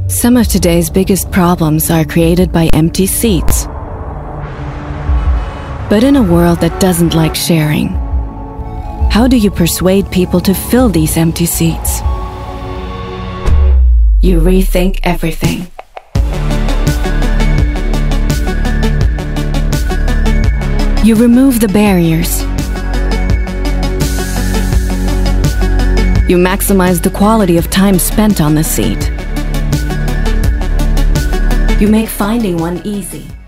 Some of today's biggest problems are created by empty seats. But in a world that doesn't like sharing, how do you persuade people to fill these empty seats? You rethink everything. You remove the barriers. You maximize the quality of time spent on the seat. You make finding one easy.